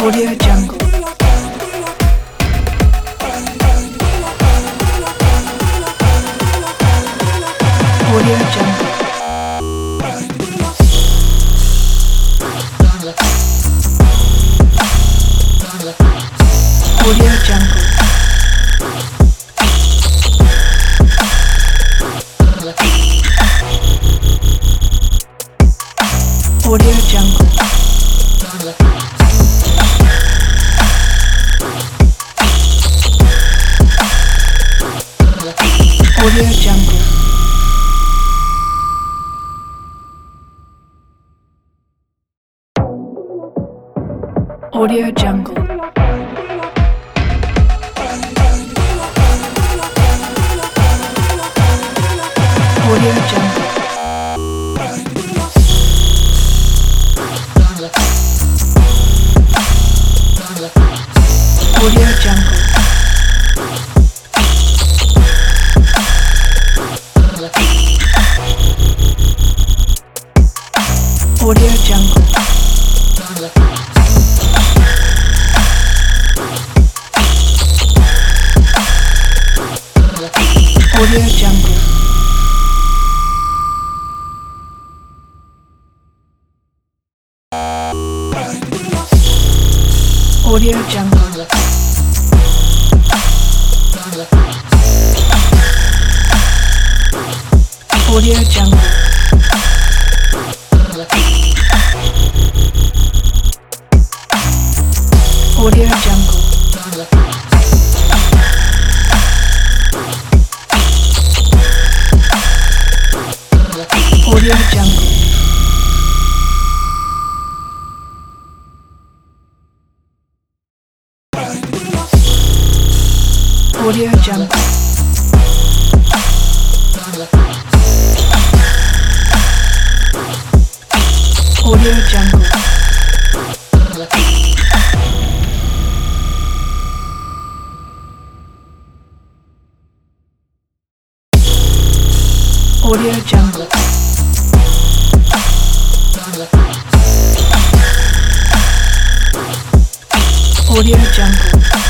Audio Jungle. Audio Jungle. Audio Jungle. Audio Jungle. Audio Jungle. Audio Jungle. Audio Jungle. Audio Jungle. Audio Jungle. Audio Jungle. Audio Jungle. Audio Jungle. Audio Jungle. Audio Jungle. Audio Jungle. Audio Jungle. Audio Jungle. Audio Jungle.